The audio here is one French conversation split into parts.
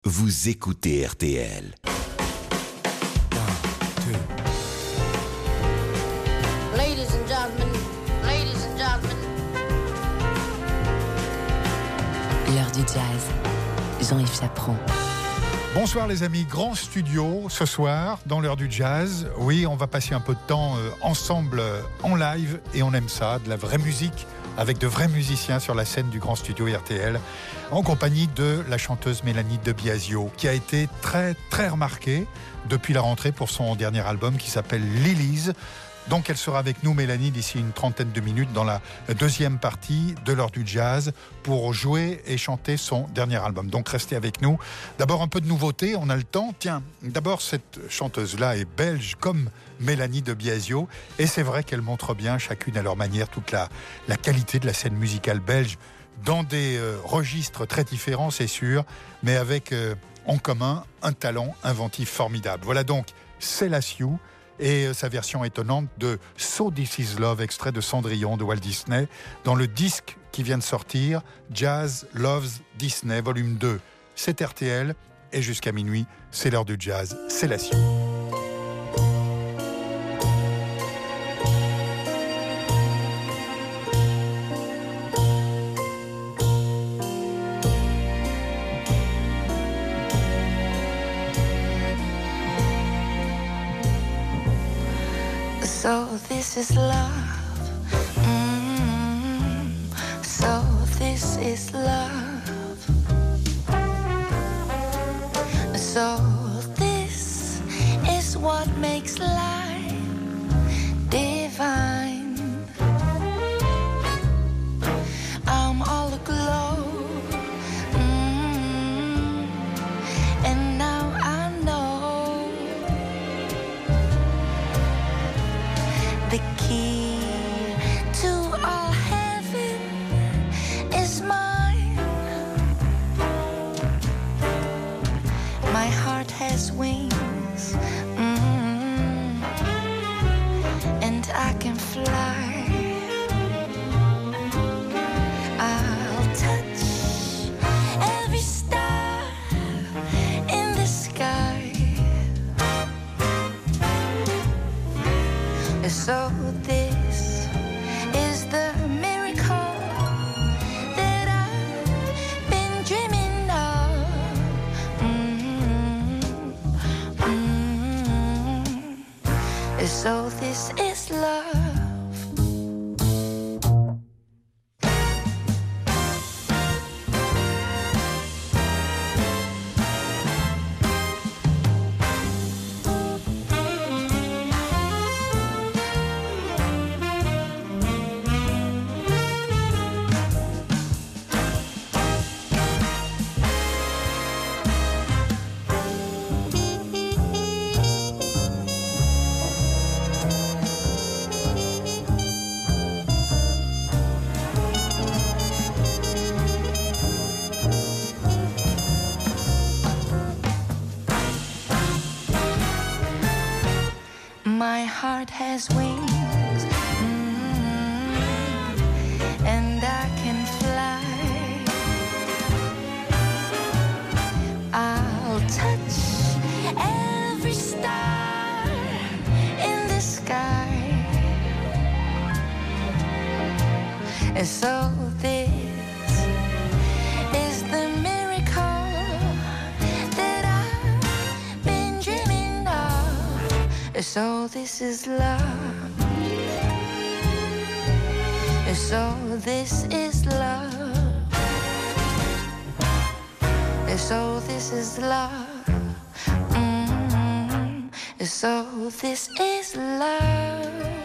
Vous écoutez RTL. Ladies and gentlemen, ladies and gentlemen. L'heure du jazz, Jean-Yves Chaperon. Bonsoir les amis, grand studio ce soir dans l'heure du jazz. Oui, on va passer un peu de temps ensemble en live et on aime ça, de la vraie musique avec de vrais musiciens sur la scène du grand studio RTL en compagnie de la chanteuse Mélanie De Biasio qui a été très très remarquée depuis la rentrée pour son dernier album qui s'appelle Lilies. Donc elle sera avec nous, Mélanie, d'ici une trentaine de minutes dans la deuxième partie de l'heure du jazz pour jouer et chanter son dernier album. Donc restez avec nous. D'abord un peu de nouveauté, on a le temps. Tiens, d'abord cette chanteuse-là est belge comme Mélanie De Biasio et c'est vrai qu'elle montre bien, chacune à leur manière, toute la qualité de la scène musicale belge dans des registres très différents, c'est sûr, mais avec en commun un talent inventif formidable. Voilà donc Selassie et sa version étonnante de So This Is Love, extrait de Cendrillon de Walt Disney, dans le disque qui vient de sortir, Jazz Loves Disney, volume 2. C'est RTL, et jusqu'à minuit, c'est l'heure du jazz, c'est la suite. So this is love. So this is love. So this is what makes life divine. I'm all aglow. And now I know the key to all heaven is mine. My heart has wings, and I can fly. I'll touch every star in the sky. So this is the miracle that I've been dreaming of. So this is love. My heart has wings, and I can fly. I'll touch every star in the sky. And so this is the miracle that I've been dreaming of. So this is love. So this is love. So this is love. So this is love.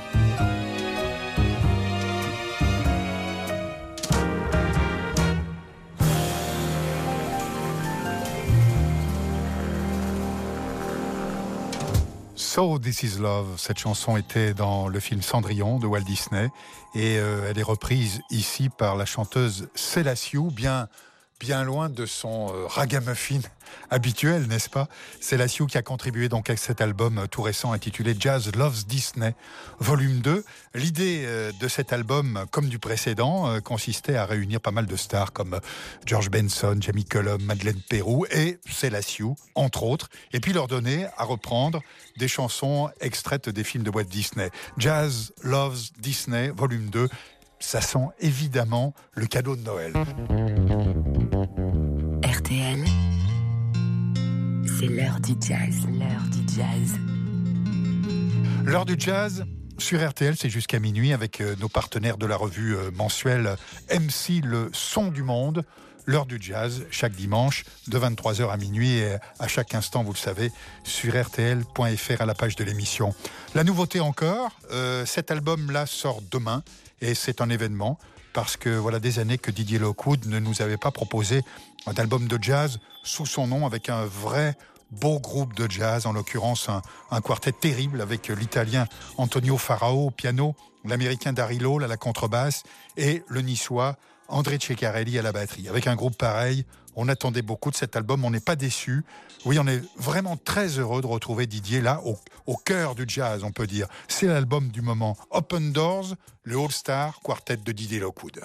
So This Is Love, cette chanson était dans le film Cendrillon de Walt Disney et elle est reprise ici par la chanteuse Selassie, bien bien loin de son ragamuffin habituel, n'est-ce pas? C'est la Sioux qui a contribué donc à cet album tout récent intitulé Jazz Loves Disney, volume 2. L'idée de cet album, comme du précédent, consistait à réunir pas mal de stars comme George Benson, Jamie Cullum, Madeleine Peyroux et c'est la Sioux, entre autres, et puis leur donner à reprendre des chansons extraites des films de Walt Disney. Jazz Loves Disney, volume 2. Ça sent évidemment le cadeau de Noël. RTL, c'est l'heure du jazz. L'heure du jazz. L'heure du jazz sur RTL, c'est jusqu'à minuit avec nos partenaires de la revue mensuelle MC Le Son du Monde. L'heure du jazz, chaque dimanche, de 23h à minuit et à chaque instant, vous le savez, sur rtl.fr à la page de l'émission. La nouveauté encore, cet album-là sort demain et c'est un événement parce que voilà des années que Didier Lockwood ne nous avait pas proposé un album de jazz sous son nom avec un vrai beau groupe de jazz, en l'occurrence un quartet terrible avec l'italien Antonio Farao au piano, l'américain Daryl Hall à la contrebasse et le niçois André Ceccarelli à la batterie. Avec un groupe pareil, on attendait beaucoup de cet album, on n'est pas déçus. Oui, on est vraiment très heureux de retrouver Didier là, au cœur du jazz, on peut dire. C'est l'album du moment. Open Doors, le All-Star Quartet de Didier Lockwood.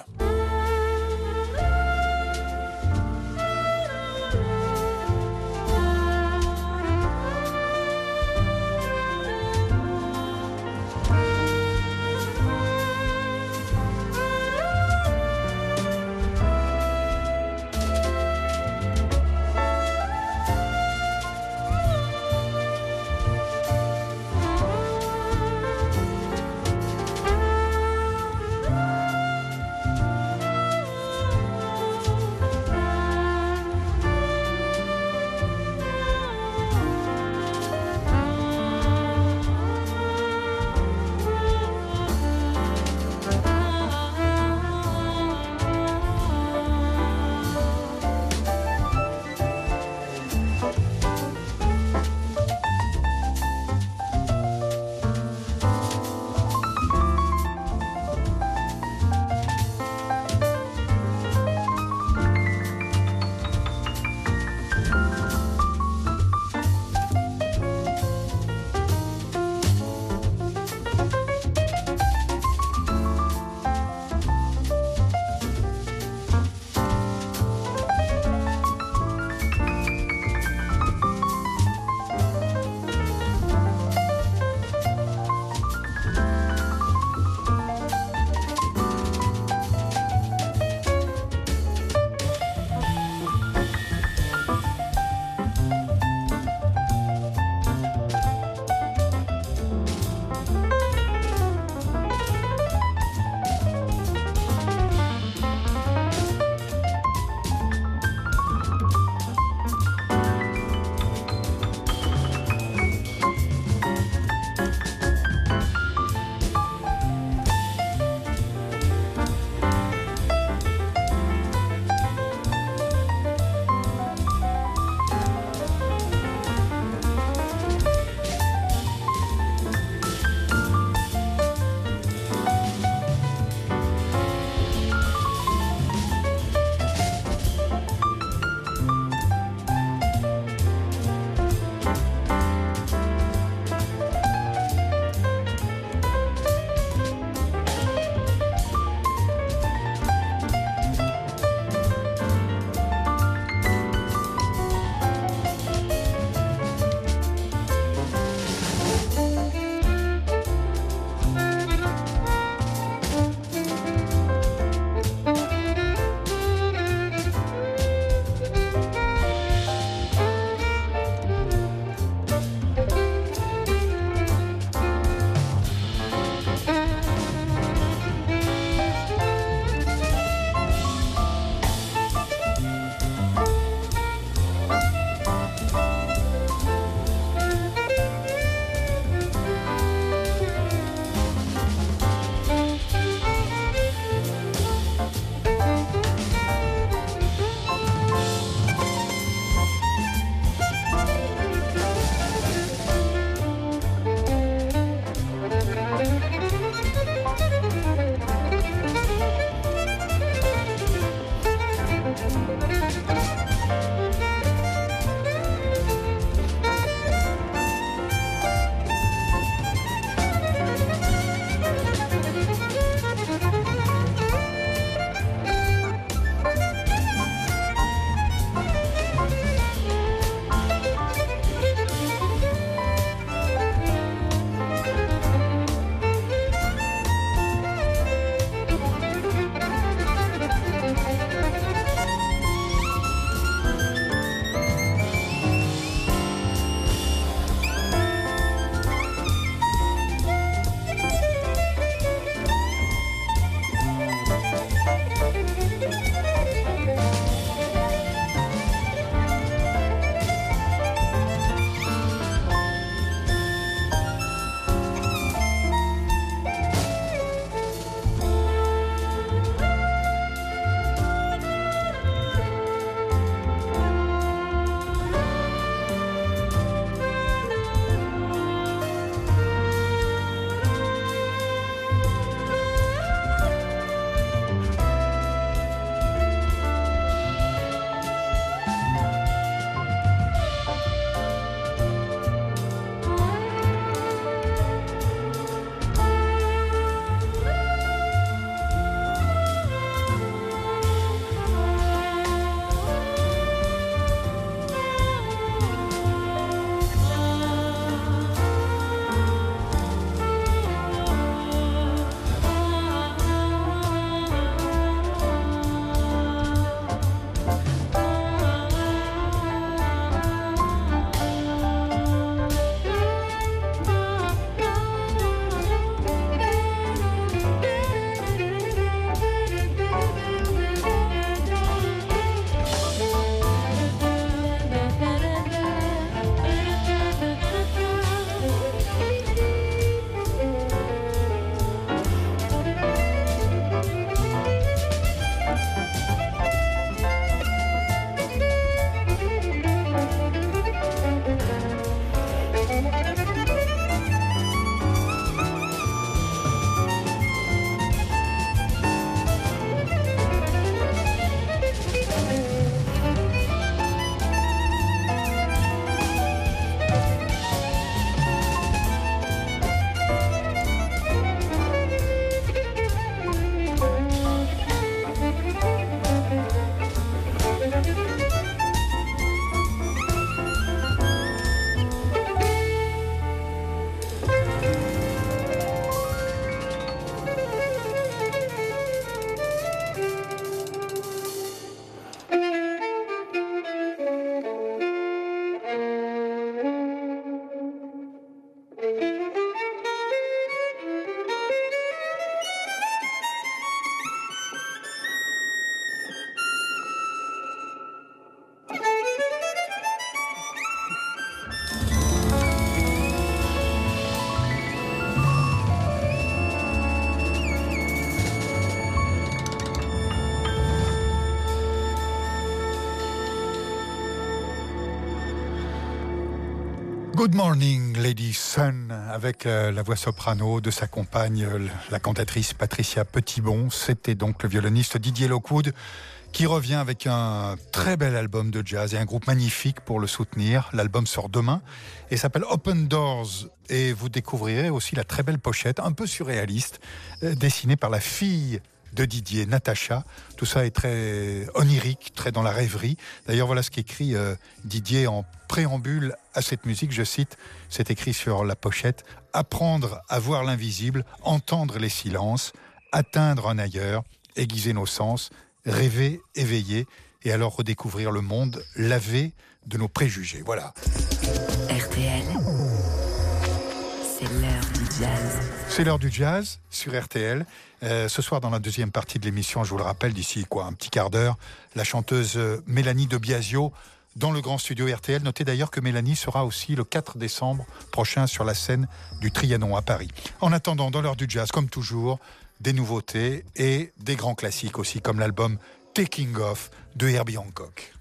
Good Morning Lady Sun avec la voix soprano de sa compagne, la cantatrice Patricia Petitbon. C'était donc le violoniste Didier Lockwood qui revient avec un très bel album de jazz et un groupe magnifique pour le soutenir. L'album sort demain et s'appelle Open Doors. Et vous découvrirez aussi la très belle pochette, un peu surréaliste, dessinée par la fille de Didier, Natacha. Tout ça est très onirique, très dans la rêverie. D'ailleurs, voilà ce qu'écrit Didier en préambule à cette musique. Je cite, c'est écrit sur la pochette: « Apprendre à voir l'invisible, entendre les silences, atteindre un ailleurs, aiguiser nos sens, rêver, éveiller, et alors redécouvrir le monde lavé de nos préjugés. » Voilà. RTL, c'est l'heure du jazz. C'est l'heure du jazz sur RTL. Ce soir, dans la deuxième partie de l'émission, je vous le rappelle, d'ici un petit quart d'heure, la chanteuse Mélanie de Biasio dans le grand studio RTL. Notez d'ailleurs que Mélanie sera aussi le 4 décembre prochain sur la scène du Trianon à Paris. En attendant, dans l'heure du jazz, comme toujours, des nouveautés et des grands classiques aussi, comme l'album Taking Off de Herbie Hancock.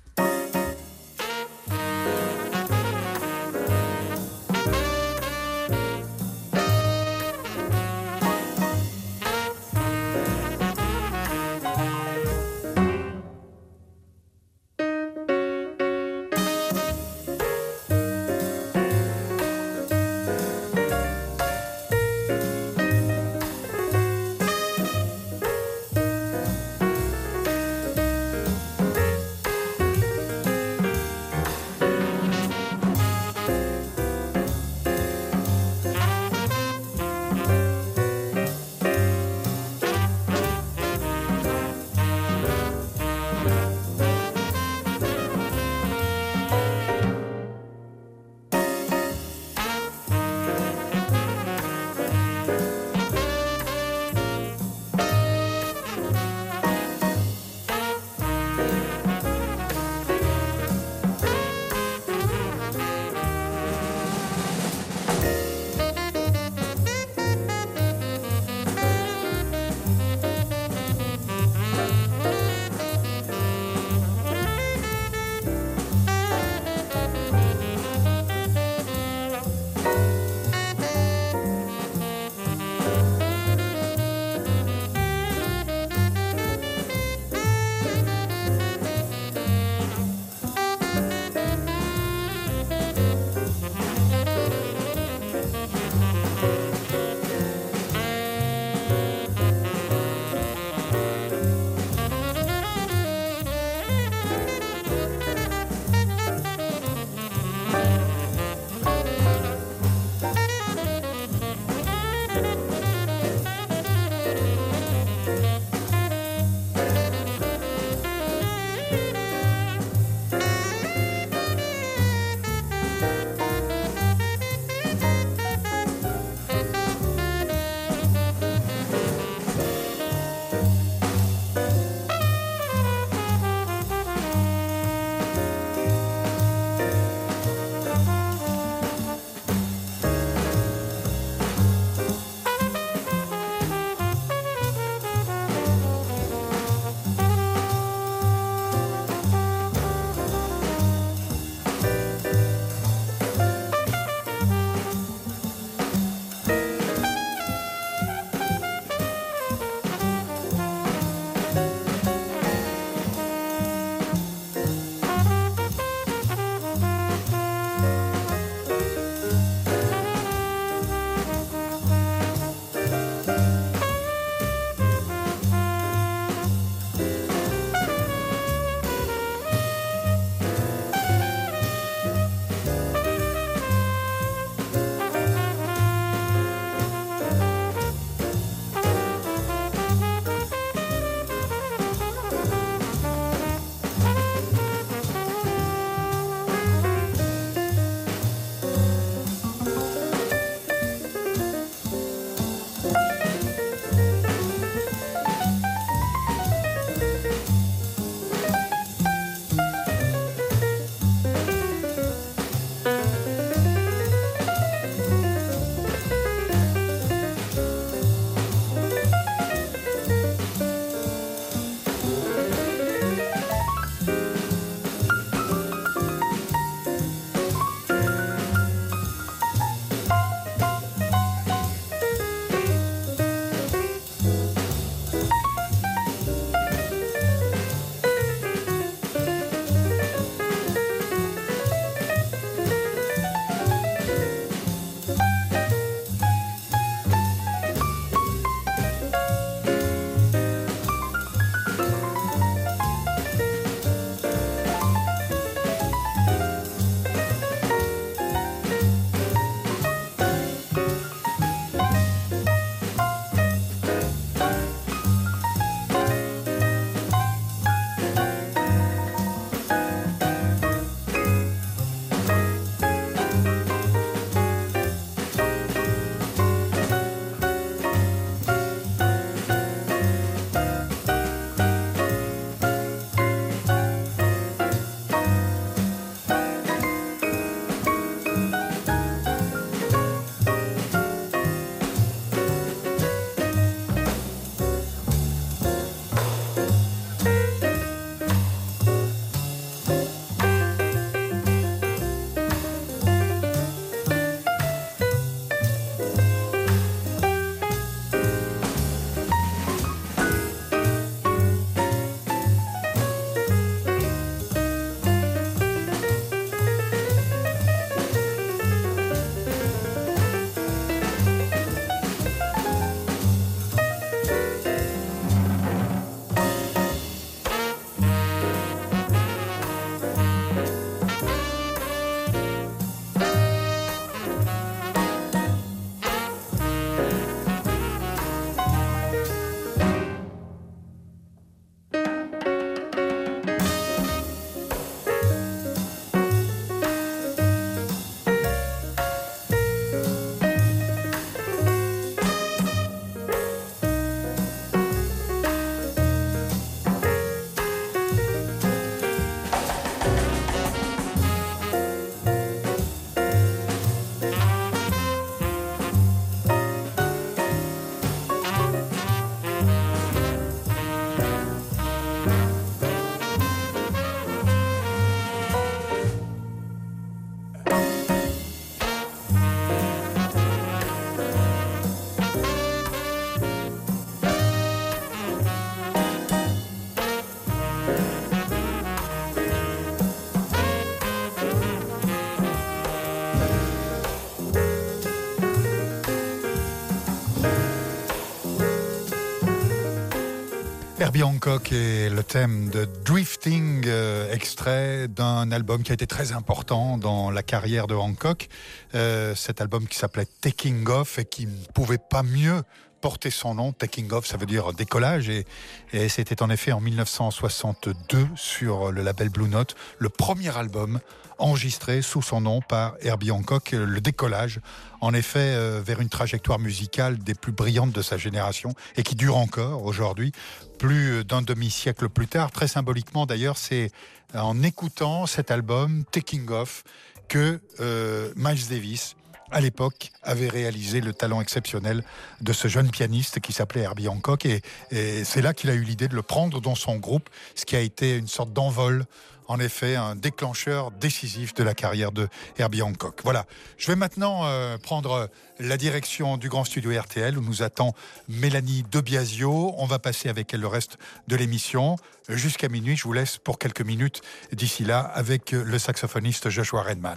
Herbie Hancock et le thème de Drifting, extrait d'un album qui a été très important dans la carrière de Hancock. Cet album qui s'appelait Taking Off et qui ne pouvait pas mieux porter son nom. Taking Off, ça veut dire décollage, et c'était en effet en 1962 sur le label Blue Note, le premier album enregistré sous son nom par Herbie Hancock, le décollage, en effet, vers une trajectoire musicale des plus brillantes de sa génération et qui dure encore aujourd'hui, plus d'un demi-siècle plus tard. Très symboliquement d'ailleurs, c'est en écoutant cet album Taking Off que Miles Davis, à l'époque, avait réalisé le talent exceptionnel de ce jeune pianiste qui s'appelait Herbie Hancock, et c'est là qu'il a eu l'idée de le prendre dans son groupe, ce qui a été une sorte d'envol, en effet, un déclencheur décisif de la carrière de Herbie Hancock. Voilà, je vais maintenant prendre la direction du Grand Studio RTL où nous attend Mélanie De Biasio. On va passer avec elle le reste de l'émission jusqu'à minuit. Je vous laisse pour quelques minutes d'ici là avec le saxophoniste Joshua Redman.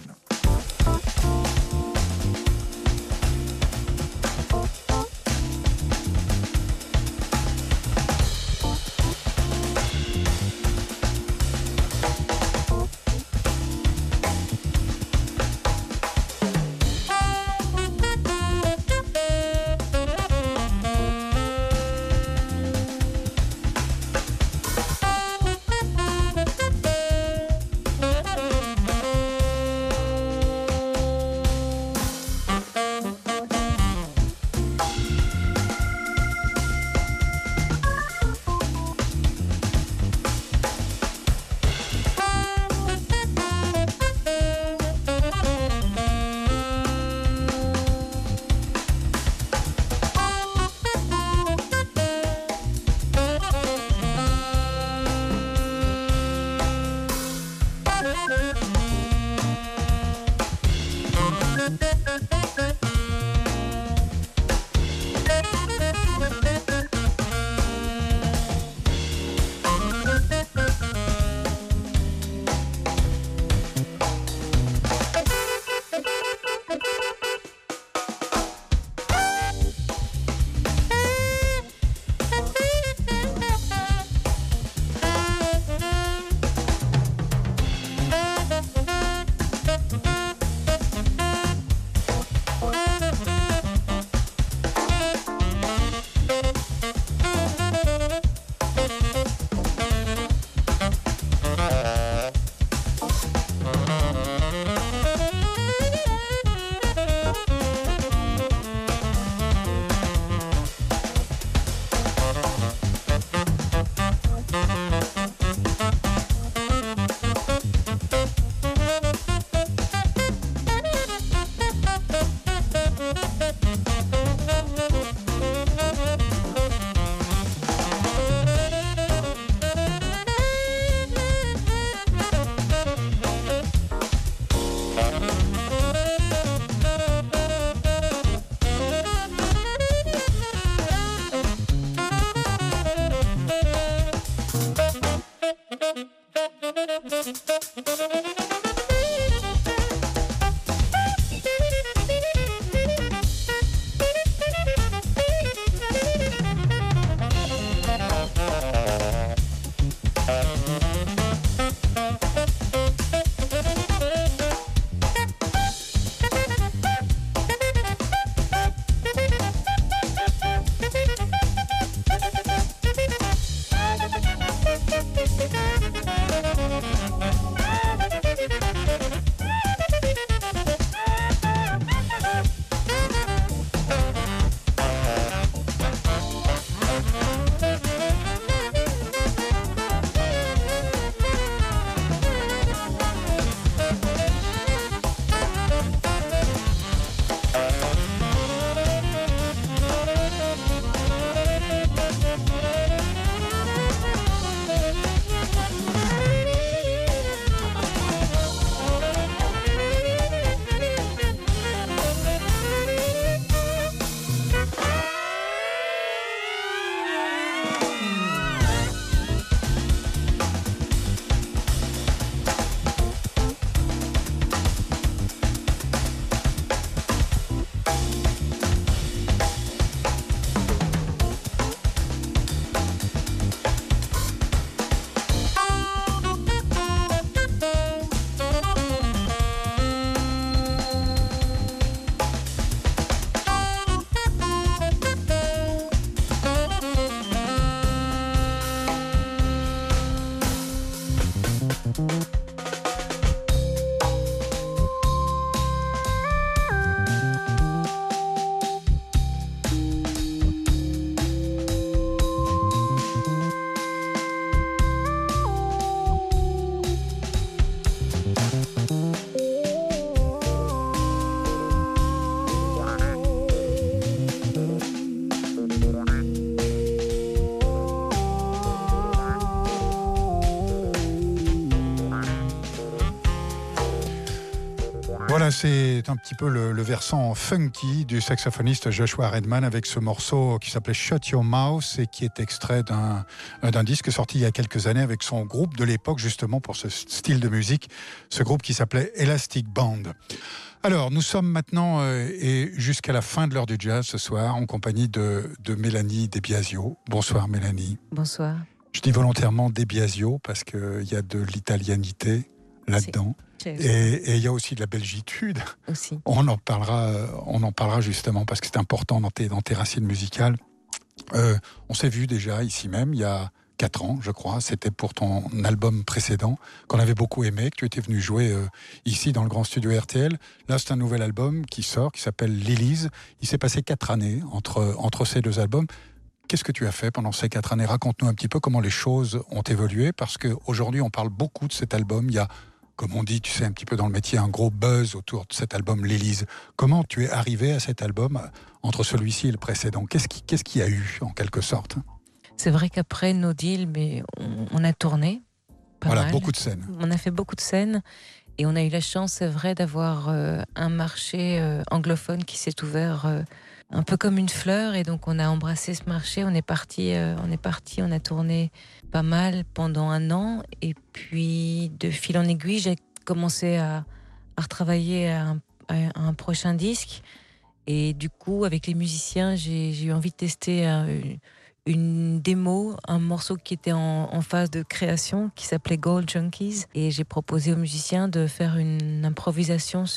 Voilà, c'est un petit peu le versant funky du saxophoniste Joshua Redman avec ce morceau qui s'appelait Shut Your Mouth et qui est extrait d'un disque sorti il y a quelques années avec son groupe de l'époque justement pour ce style de musique, ce groupe qui s'appelait Elastic Band. Alors, nous sommes maintenant et jusqu'à la fin de l'heure du jazz ce soir en compagnie de Mélanie De Biasio. Bonsoir Mélanie. Bonsoir. Je dis volontairement De Biasio parce qu'il y a de l'italianité là-dedans. Et il y a aussi de la belgitude. Aussi. On en parlera justement parce que c'est important dans tes racines musicales. On s'est vu déjà ici même il y a 4 ans, je crois. C'était pour ton album précédent qu'on avait beaucoup aimé, que tu étais venu jouer ici dans le grand studio RTL. Là, c'est un nouvel album qui sort, qui s'appelle Lilies. Il s'est passé 4 années entre ces 2 albums. Qu'est-ce que tu as fait pendant ces 4 années ? Raconte-nous un petit peu comment les choses ont évolué, parce qu'aujourd'hui, on parle beaucoup de cet album. Il y a, comme on dit, tu sais, un petit peu dans le métier, un gros buzz autour de cet album Lilies. Comment tu es arrivé à cet album entre celui-ci et le précédent ? Qu'est-ce qu'il y a eu, en quelque sorte ? C'est vrai qu'après No Deal, mais on a tourné pas mal. Beaucoup de scènes. On a fait beaucoup de scènes et on a eu la chance, c'est vrai, d'avoir un marché anglophone qui s'est ouvert un peu comme une fleur, et donc on a embrassé ce marché. On est parti, on a tourné pas mal pendant 1 an, et puis de fil en aiguille, j'ai commencé à retravailler à un prochain disque, et du coup, avec les musiciens, j'ai eu envie de tester une démo, un morceau qui était en phase de création, qui s'appelait Gold Junkies, et j'ai proposé aux musiciens de faire une improvisation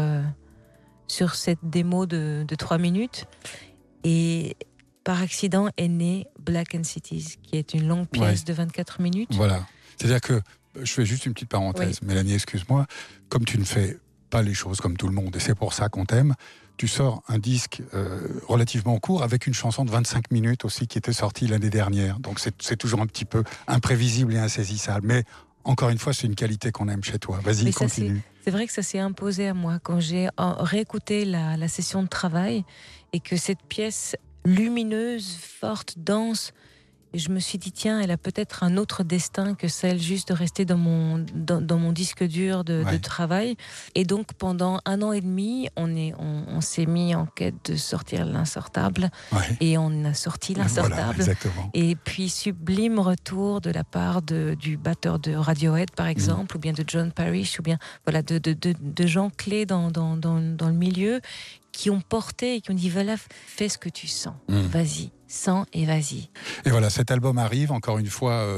sur cette démo de 3 minutes, et par accident est née Black and Cities, qui est une longue pièce de 24 minutes. Voilà, c'est-à-dire que, je fais juste une petite parenthèse, oui. Mélanie, excuse-moi, comme tu ne fais pas les choses comme tout le monde, et c'est pour ça qu'on t'aime, tu sors un disque relativement court avec une chanson de 25 minutes aussi qui était sortie l'année dernière. Donc c'est toujours un petit peu imprévisible et insaisissable. Mais encore une fois, c'est une qualité qu'on aime chez toi. Vas-y, continue. C'est vrai que ça s'est imposé à moi quand j'ai réécouté la session de travail, et que cette pièce lumineuse, forte, dense, et je me suis dit, tiens, elle a peut-être un autre destin que celle juste de rester dans mon disque dur de travail. Et donc, pendant 1 an et demi, on s'est mis en quête de sortir l'insortable. Et on a sorti l'insortable. Voilà, et puis, sublime retour de la part du batteur de Radiohead, par exemple, ou bien de John Parrish, ou bien voilà, de gens clés dans le milieu, qui ont porté et qui ont dit, voilà, fais ce que tu sens. Vas-y. Sens et vas-y. Et voilà, cet album arrive encore une fois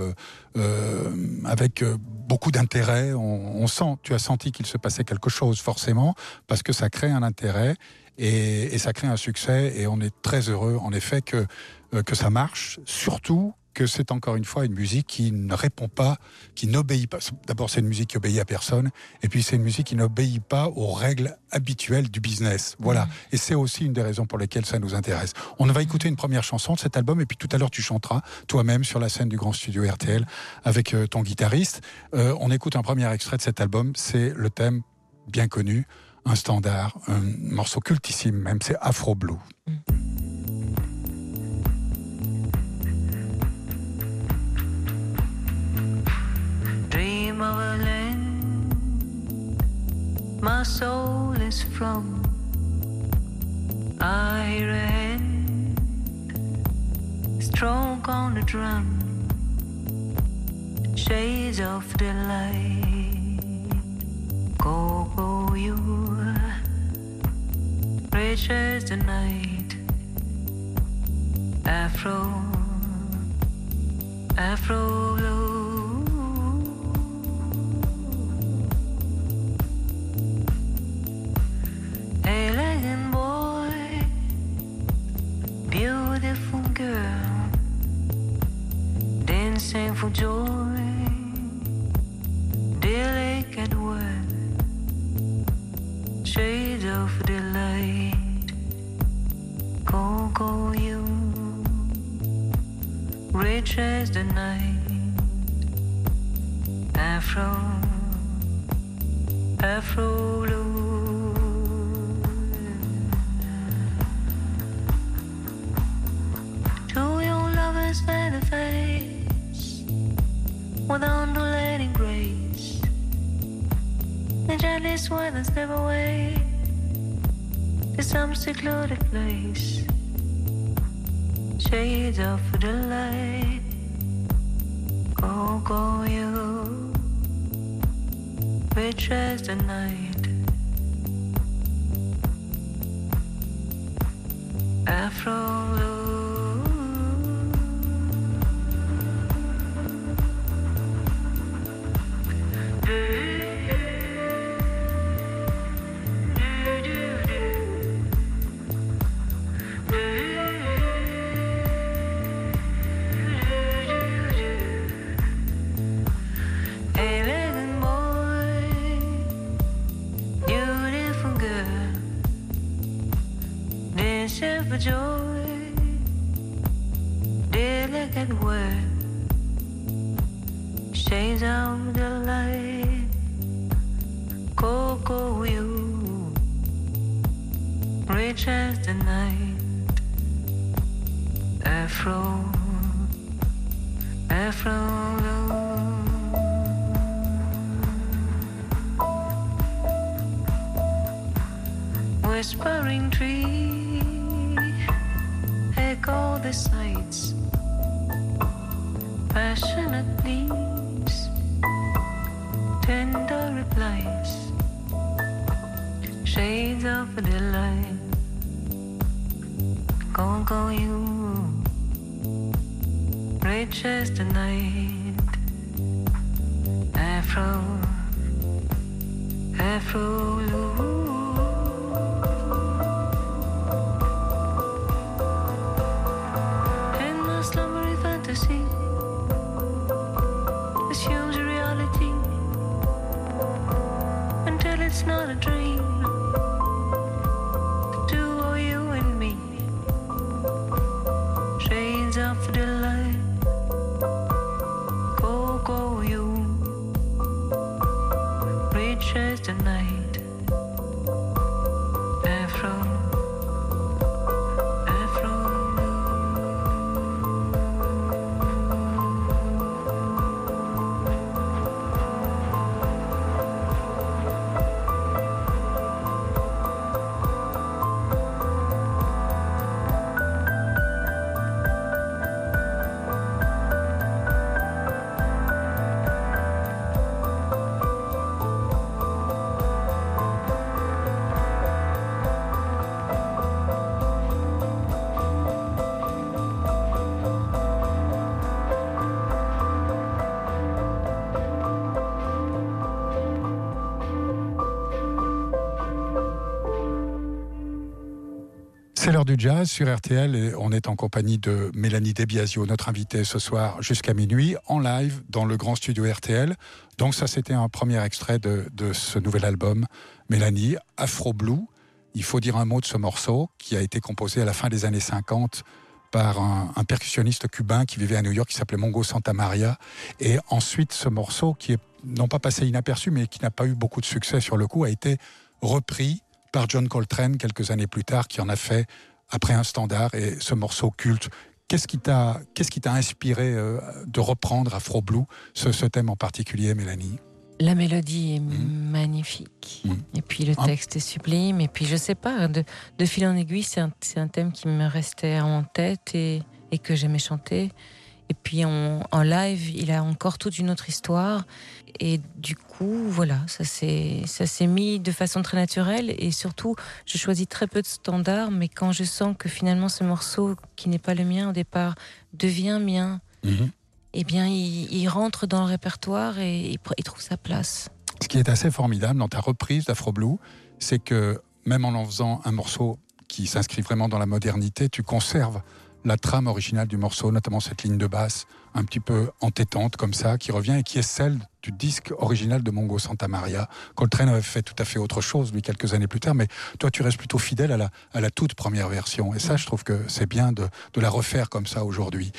avec beaucoup d'intérêt. Tu as senti qu'il se passait quelque chose forcément, parce que ça crée un intérêt et ça crée un succès, et on est très heureux en effet que ça marche, surtout que c'est encore une fois une musique qui ne répond pas, qui n'obéit pas. D'abord, c'est une musique qui obéit à personne, et puis c'est une musique qui n'obéit pas aux règles habituelles du business. Voilà. Et c'est aussi une des raisons pour lesquelles ça nous intéresse. On va écouter une première chanson de cet album, et puis tout à l'heure tu chanteras toi-même sur la scène du grand studio RTL avec ton guitariste. On écoute un premier extrait de cet album, c'est le thème bien connu, un standard, un morceau cultissime même, c'est Afro Blue. Of a land my soul is from. I hear a hand stroke on the drum, shades of delight. Go you, rich as the night. Afro blue. Elegant boy, beautiful girl, dancing for joy, delicate word, shades of delight. Go you, rich as the night. Afro blue. Fair face with undulating grace, the gently this one I step away to some secluded place. Shades of the light. Go, go, you. Retrace the night. Afro blue. Elegant boy, beautiful girl, dancing for joy, delicate word, shades of the light, cocoa you, rich as the night, Afro, Afro blue. Whispering tree, echo the sights. Passionate leaves, tender replies. Shades of delight. Go, go, you. Rich as the night. Afro, Afro blue. Assumes reality until it's not a dream. The two of you and me, shades of delight. Go, go, you, rich as the night. Afro, Afro. C'est l'heure du jazz sur RTL et on est en compagnie de Mélanie Debiasio, notre invitée ce soir jusqu'à minuit, en live dans le grand studio RTL. Donc ça, c'était un premier extrait de ce nouvel album, Mélanie, Afro Blue. Il faut dire un mot de ce morceau qui a été composé à la fin des années 50 par un percussionniste cubain qui vivait à New York, qui s'appelait Mongo Santamaria. Et ensuite, ce morceau, qui est non pas passé inaperçu, mais qui n'a pas eu beaucoup de succès sur le coup, a été repris par John Coltrane quelques années plus tard, qui en a fait après un standard et ce morceau culte. Qu'est-ce qui t'a inspiré de reprendre Afro Blue, ce thème en particulier, Mélanie ? La mélodie est magnifique. Et puis le texte est sublime. Et puis je sais pas, de fil en aiguille, c'est un thème qui me restait en tête et que j'aimais chanter. Et puis en live, il a encore toute une autre histoire. Et du coup, voilà, ça s'est mis de façon très naturelle. Et surtout, je choisis très peu de standards. Mais quand je sens que finalement ce morceau, qui n'est pas le mien au départ, devient mien, eh bien, il rentre dans le répertoire et il trouve sa place. Ce qui est assez formidable dans ta reprise d'Afro Blue, c'est que même en faisant un morceau qui s'inscrit vraiment dans la modernité, tu conserves la trame originale du morceau, notamment cette ligne de basse un petit peu entêtante comme ça, qui revient et qui est celle du disque original de Mongo Santamaria. Coltrane avait fait tout à fait autre chose, lui, quelques années plus tard, mais toi, tu restes plutôt fidèle à la toute première version. Et ça, je trouve que c'est bien de la refaire comme ça aujourd'hui.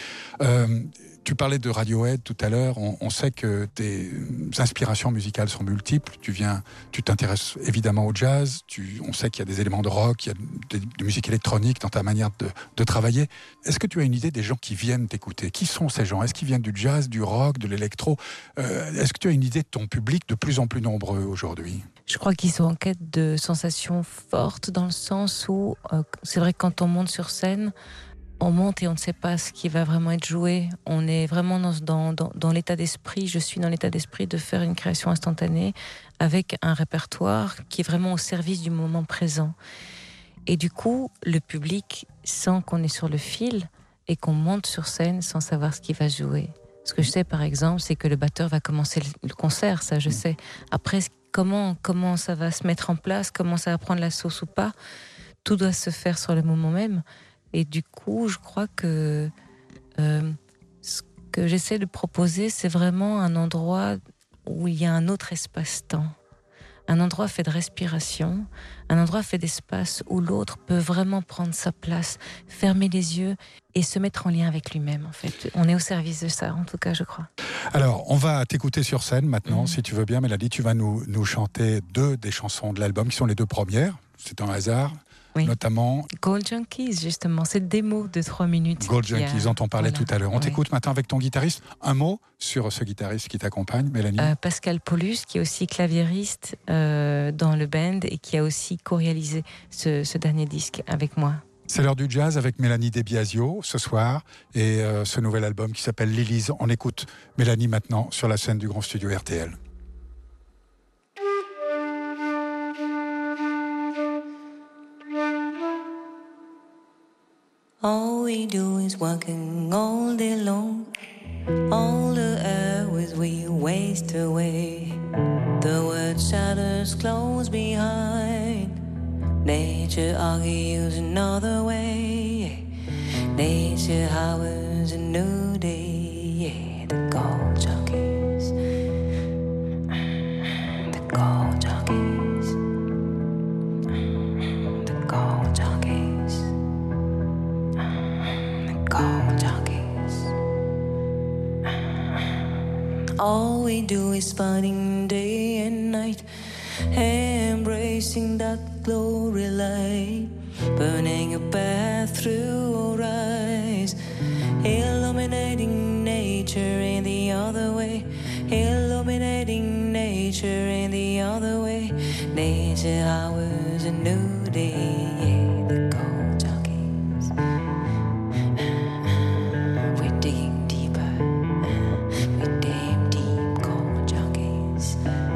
Tu parlais de Radiohead tout à l'heure. On sait que tes inspirations musicales sont multiples. Tu t'intéresses évidemment au jazz. On sait qu'il y a des éléments de rock, il y a de musique électronique dans ta manière de travailler. Est-ce que tu as une idée des gens qui viennent t'écouter ? Qui sont ces gens ? Est-ce qu'ils viennent du jazz, du rock, de l'électro ? Est-ce que tu as une idée de ton public de plus en plus nombreux aujourd'hui ? Je crois qu'ils sont en quête de sensations fortes dans le sens où c'est vrai que quand on monte sur scène, on monte et on ne sait pas ce qui va vraiment être joué. On est vraiment dans l'état d'esprit, je suis dans l'état d'esprit de faire une création instantanée avec un répertoire qui est vraiment au service du moment présent. Et du coup, le public sent qu'on est sur le fil et qu'on monte sur scène sans savoir ce qui va jouer. Ce que je sais par exemple, c'est que le batteur va commencer le concert, ça je sais. Après, comment ça va se mettre en place, comment ça va prendre la sauce ou pas, tout doit se faire sur le moment même. Et du coup, je crois que ce que j'essaie de proposer, c'est vraiment un endroit où il y a un autre espace-temps. Un endroit fait de respiration, un endroit fait d'espace où l'autre peut vraiment prendre sa place, fermer les yeux et se mettre en lien avec lui-même, en fait. On est au service de ça, en tout cas, je crois. Alors, on va t'écouter sur scène maintenant, si tu veux bien, Mélanie. Tu vas nous chanter 2 des chansons de l'album, qui sont les 2 premières. C'est un hasard. Oui. Notamment Gold Junkies, justement, c'est le démo de 3 minutes. Gold Junkies, dont on parlait tout à l'heure. On t'écoute maintenant avec ton guitariste. Un mot sur ce guitariste qui t'accompagne, Mélanie. Pascal Paulus, qui est aussi claviériste dans le band et qui a aussi co-réalisé ce dernier disque avec moi. C'est l'heure du jazz avec Mélanie Debiasio ce soir et ce nouvel album qui s'appelle Lilies. On écoute Mélanie maintenant sur la scène du Grand Studio RTL. All we do is working all day long. All the hours we waste away. The word shadows close behind. Nature argues another way. Nature howls a new day. The gold jockeys. The gold jockeys. The gold jockeys. Gold jockeys. All we do is fighting day and night, embracing that glory light, burning a path through our eyes, illuminating nature in the other way, illuminating nature in the other way. Nature hours a new day. The gold jockeys. We're digging deeper. We're damn deep gold jockeys.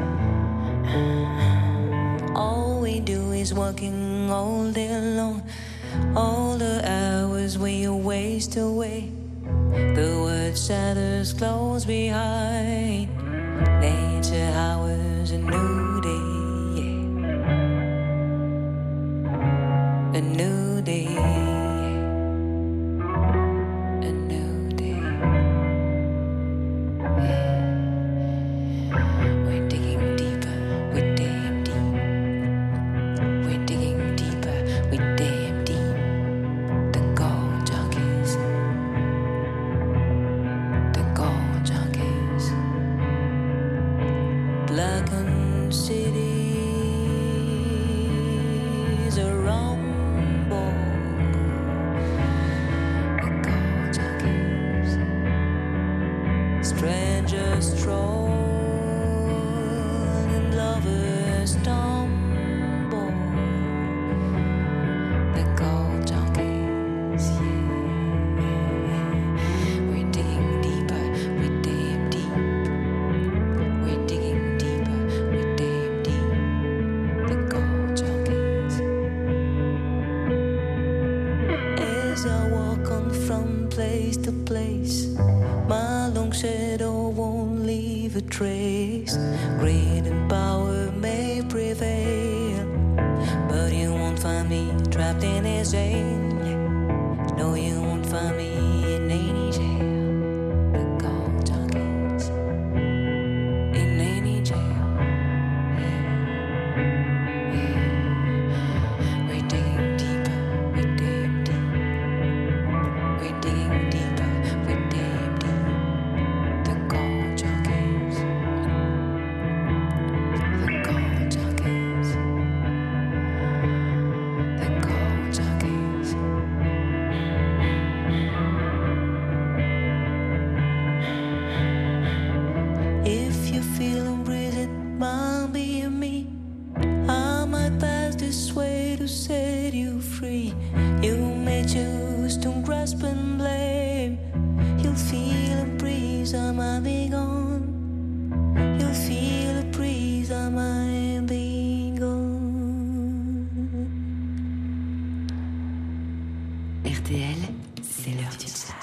All we do is working all day long. All the hours we waste away. The word shadows close behind. Nature hours a new day. A new day. A new day. We're digging deeper. We're damn deep. We're digging deeper. We're damn deep. The gold jockeys. The gold jockeys. Blackened cities are rumble. The gold jockeys. Strangers stroll and lovers stumble. The gold jockeys, yeah. We're digging deeper, we're damn deep. We're digging deeper, we're damn deep. The gold jockeys. As I walk on from place to place, my long shadow won't leave a trace. Greed and power may prevail, but you won't find me trapped in this jail. No, you won't find me in any jail. The gold jockeys. In any jail. Yeah. We're digging deeper, we're damn deep. We're digging deeper, we're damn deep. The gold jockeys. The gold jockeys. The gold jockeys. to set you free. You may choose to grasp and blame. You'll feel a breeze, I might be gone. You'll feel a breeze, I might be gone. RTL, c'est l'heure du jazz.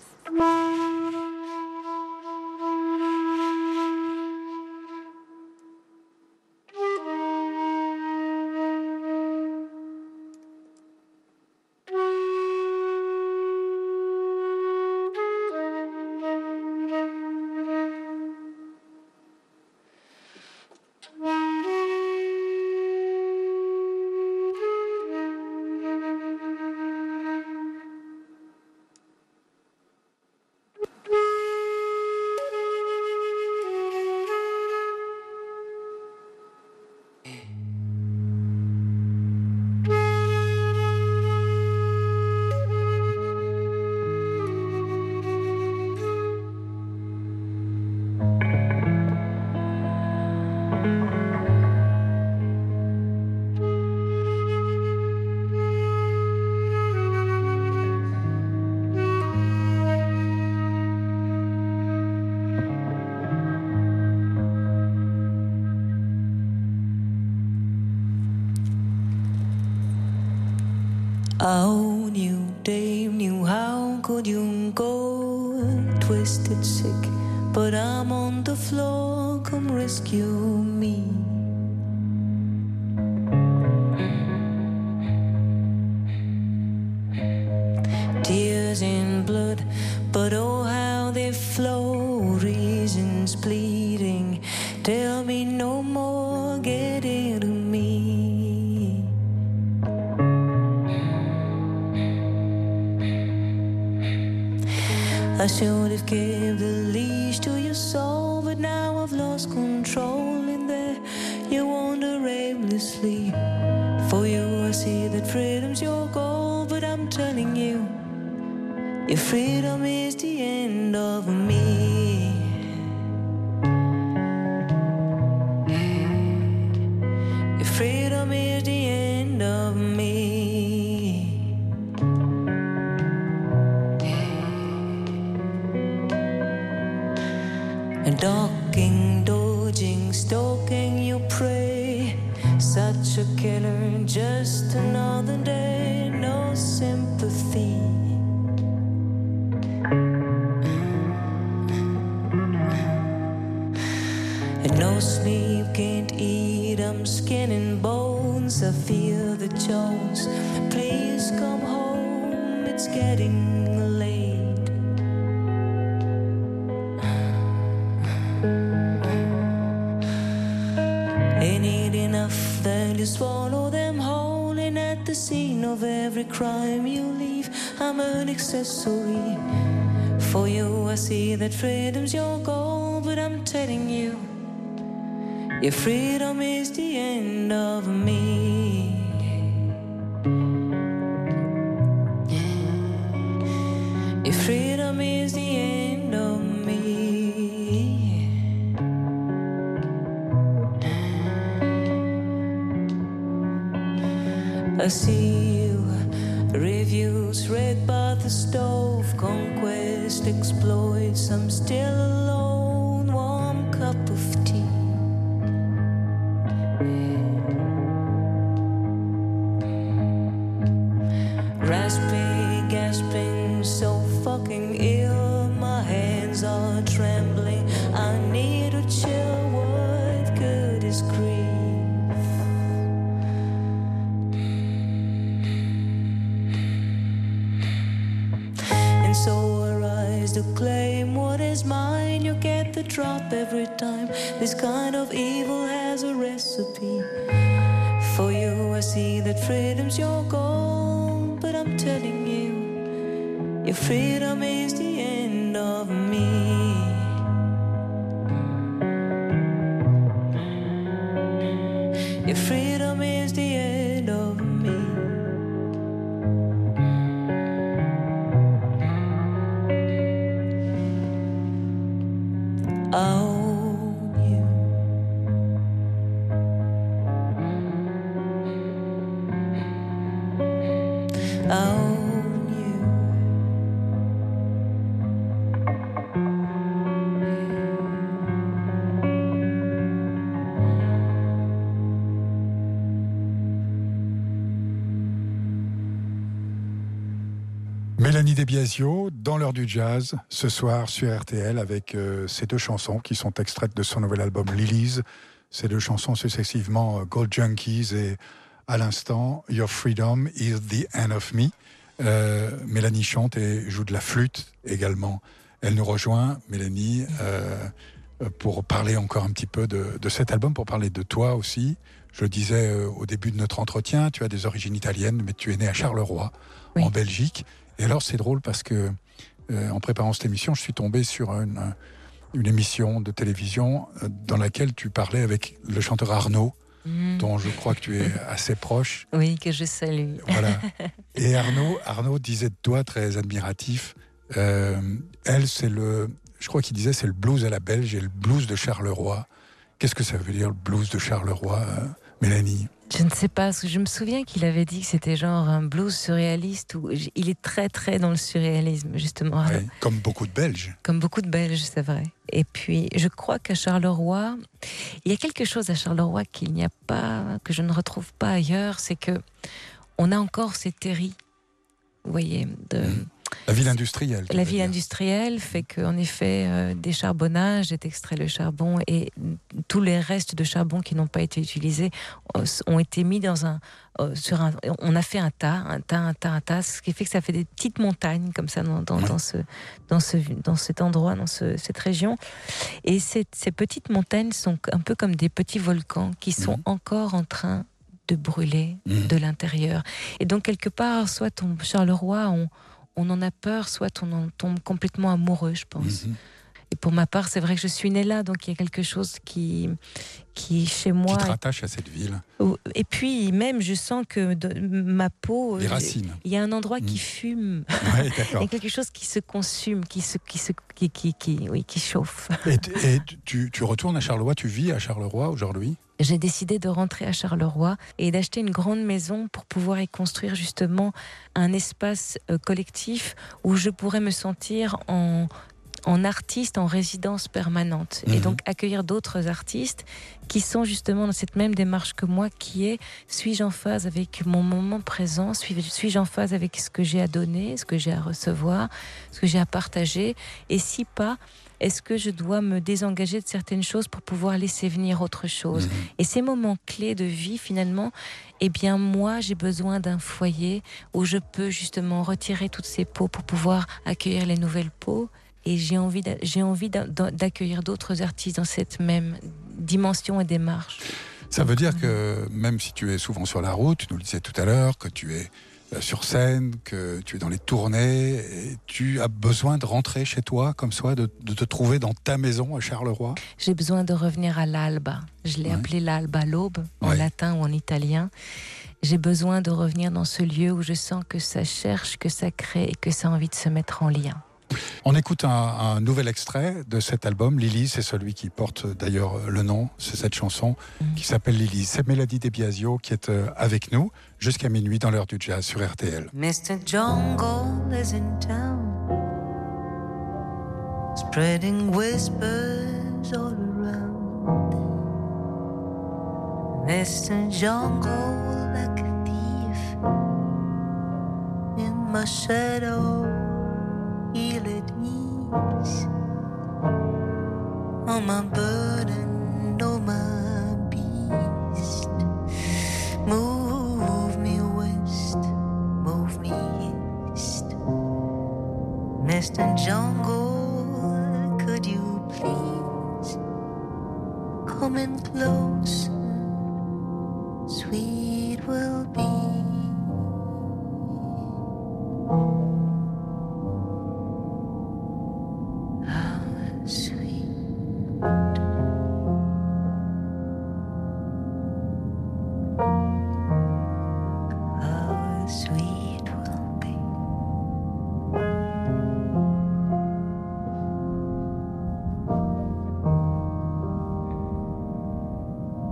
Oh, new dame, new how could you go? Twisted sick, but I'm on the floor, come rescue me. Tears in blood, but oh how they flow, reasons bleeding, tell me no more, get into me. I should have kept the leash to your soul, but now I've lost control. In there you wander aimlessly. For you I see that freedom's your goal, but I'm telling you, your freedom is the end of me. Your freedom is the end of me. And docking, dodging, stalking your prey. Such a killer, just another day, no sympathy. And no sleep, can't eat, I'm skin and bones. I feel the Jones, please come home, it's getting late. Ain't it enough that you swallow them whole? And at the scene of every crime you leave, I'm an accessory. For you I see that freedom's your goal, but I'm telling you, your freedom is the end of me. Your freedom is the end of me. I see you, reviews read by the stove, conquest, exploits, I'm still alone, warm cup of tea. Rasping, gasping, so fucking ill, my hands are trembling, I need a chill, what good is grief? So arise to claim what is mine. You get the drop every time. This kind of evil has a recipe. For you I see that freedom's your goal, but I'm telling you, your freedom is the end of me. Your freedom is the end of me. Oh, you. on you. Mélanie Desbiasio, dans l'heure du jazz, ce soir sur RTL, avec ces deux chansons qui sont extraites de son nouvel album Lilies. Ces deux chansons successivement Gold Junkies et à l'instant Your Freedom is the End of Me. Mélanie chante et joue de la flûte également. Elle nous rejoint, Mélanie, pour parler encore un petit peu de cet album, pour parler de toi aussi. Je le disais au début de notre entretien, tu as des origines italiennes, mais tu es né à Charleroi, oui, en Belgique. Et alors c'est drôle parce que en préparant cette émission, je suis tombé sur une émission de télévision dans laquelle tu parlais avec le chanteur Arnaud, dont je crois que tu es assez proche. Oui, que je salue. Voilà. Et Arnaud disait de toi, très admiratif, elle, je crois qu'il disait, c'est le blues à la belge et le blues de Charleroi. Qu'est-ce que ça veut dire, le blues de Charleroi, Mélanie ? Je ne sais pas, parce que je me souviens qu'il avait dit que c'était genre un blues surréaliste, où il est très très dans le surréalisme, justement. Oui, comme beaucoup de Belges. Comme beaucoup de Belges, c'est vrai. Et puis, je crois qu'à Charleroi, il y a quelque chose à Charleroi qu'il n'y a pas, que je ne retrouve pas ailleurs, c'est que on a encore ces terris, vous voyez, la ville industrielle. La ville industrielle fait qu'en effet, des charbonnages est extrait le charbon et tous les restes de charbon qui n'ont pas été utilisés ont été mis on a fait un tas, ce qui fait que ça fait des petites montagnes comme ça dans cet endroit, dans cette région. Et ces petites montagnes sont un peu comme des petits volcans qui sont encore en train de brûler de l'intérieur. Et donc quelque part, soit Charleroi, on en a peur, soit on en tombe complètement amoureux, je pense. Et pour ma part, c'est vrai que je suis née là, donc il y a quelque chose qui chez moi... Qui te rattache à cette ville. Et puis même, je sens que ma peau... Les racines. Il y a un endroit qui fume. Ouais, d'accord. Il y a quelque chose qui se consume, qui chauffe. Et tu retournes à Charleroi, tu vis à Charleroi aujourd'hui ? J'ai décidé de rentrer à Charleroi et d'acheter une grande maison pour pouvoir y construire justement un espace collectif où je pourrais me sentir en artiste en résidence permanente et donc accueillir d'autres artistes qui sont justement dans cette même démarche que moi, qui est suis-je en phase avec mon moment présent, suis-je en phase avec ce que j'ai à donner, ce que j'ai à recevoir, ce que j'ai à partager, et si pas, est-ce que je dois me désengager de certaines choses pour pouvoir laisser venir autre chose. Et ces moments clés de vie, finalement, eh bien moi j'ai besoin d'un foyer où je peux justement retirer toutes ces peaux pour pouvoir accueillir les nouvelles peaux. Et j'ai envie d'accueillir d'autres artistes dans cette même dimension et démarche. Ça veut dire que même si tu es souvent sur la route, tu nous le disais tout à l'heure, que tu es sur scène, que tu es dans les tournées, et tu as besoin de rentrer chez toi, comme ça, de te trouver dans ta maison à Charleroi. J'ai besoin de revenir à l'alba. Je l'ai appelé l'alba, l'aube, en latin ou en italien. J'ai besoin de revenir dans ce lieu où je sens que ça cherche, que ça crée et que ça a envie de se mettre en lien. On écoute un nouvel extrait de cet album, Lilies, c'est celui qui porte d'ailleurs le nom, c'est cette chanson qui s'appelle Lilies. C'est Mélanie Desbiasio qui est avec nous jusqu'à minuit dans l'heure du jazz sur RTL. Mr. Jungle is in town, spreading whispers all around. Mr. Jungle like a thief in my shadow. Heal at ease on my burden, on my beast. Move me west, move me east. Mr. Jungle, could you please come in close? Sweet will be.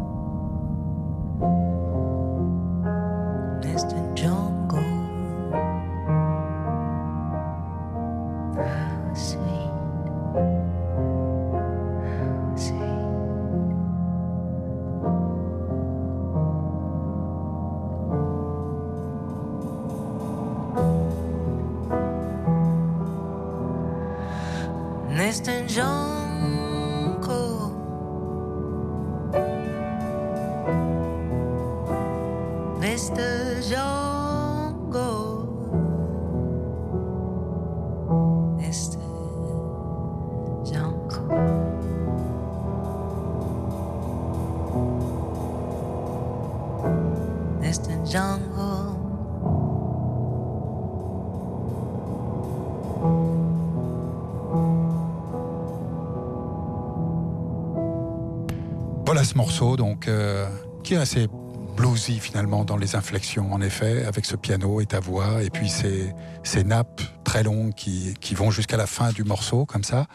Mr. Jungle, Western jungle. Western jungle. Western jungle. Western jungle. Voilà ce morceau donc qui est assez bluesy finalement dans les inflexions en effet, avec ce piano et ta voix et puis ces nappes très longues qui vont jusqu'à la fin du morceau comme ça.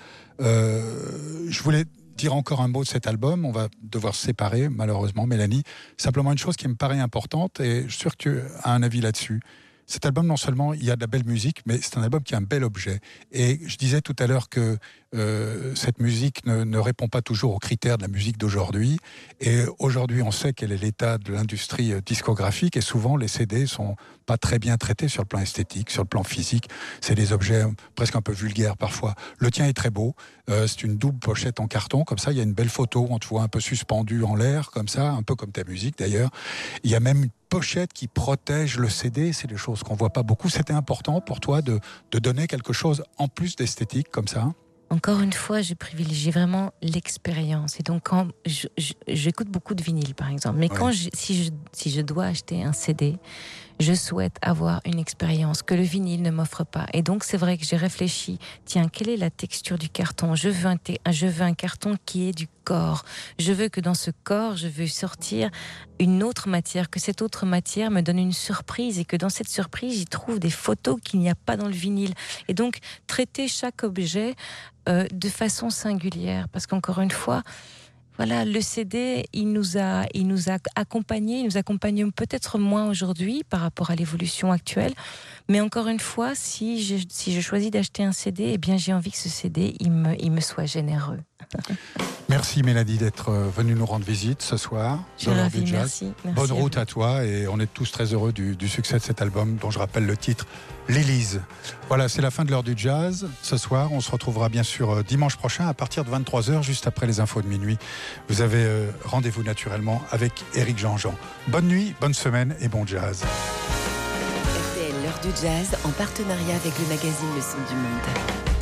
Je voulais dire encore un mot de cet album, on va devoir se séparer malheureusement Mélanie, simplement une chose qui me paraît importante et je suis sûr que tu as un avis là-dessus. Cet album, non seulement il y a de la belle musique, mais c'est un album qui a un bel objet. Et je disais tout à l'heure que cette musique ne répond pas toujours aux critères de la musique d'aujourd'hui. Et aujourd'hui, on sait quel est l'état de l'industrie discographique. Et souvent, les CD sont pas très bien traités sur le plan esthétique, sur le plan physique. C'est des objets presque un peu vulgaires parfois. Le tien est très beau. C'est une double pochette en carton. Comme ça, il y a une belle photo. On te voit un peu suspendu en l'air, comme ça, un peu comme ta musique d'ailleurs. Il y a même une pochette qui protège le CD. C'est des choses qu'on voit pas beaucoup. C'était important pour toi de donner quelque chose en plus d'esthétique comme ça? Encore une fois, je privilégie vraiment l'expérience. Et donc, quand j'écoute beaucoup de vinyle, par exemple, mais quand si je dois acheter un CD, je souhaite avoir une expérience que le vinyle ne m'offre pas. Et donc, c'est vrai que j'ai réfléchi, tiens, quelle est la texture du carton ? Je veux un carton qui est du corps. Je veux que dans ce corps, je veux sortir une autre matière, que cette autre matière me donne une surprise et que dans cette surprise, j'y trouve des photos qu'il n'y a pas dans le vinyle. Et donc, traiter chaque objet de façon singulière. Parce qu'encore une fois, voilà, le CD, il nous a accompagnés, il nous accompagne peut-être moins aujourd'hui par rapport à l'évolution actuelle. Mais encore une fois, si je choisis d'acheter un CD, eh bien, j'ai envie que ce CD, il me soit généreux. Merci Mélanie d'être venue nous rendre visite ce soir. Je l'heure du jazz. Merci Bonne route à toi et on est tous très heureux du succès de cet album dont je rappelle le titre, L'Élise. Voilà, c'est la fin de l'heure du jazz. Ce soir, on se retrouvera bien sûr dimanche prochain à partir de 23h, juste après les infos de minuit. Vous avez rendez-vous naturellement avec Éric Jean-Jean. Bonne nuit, bonne semaine et bon jazz. RTL, l'heure du jazz en partenariat avec le magazine Le Son du Monde.